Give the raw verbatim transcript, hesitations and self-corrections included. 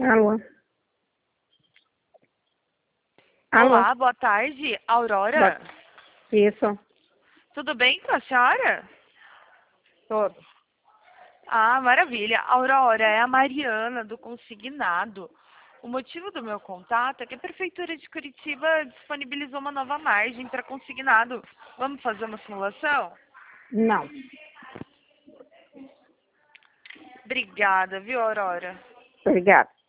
Alô? Alô? Olá, boa tarde, Aurora. Boa- Isso, Tudo bem com a senhora? todo. Ah, maravilha. Aurora, é a Mariana do Consignado. O motivo do meu contato é que a Prefeitura de Curitiba disponibilizou uma nova margem para consignado. Vamos fazer uma simulação? Não. Obrigada, viu, Aurora? Obrigada.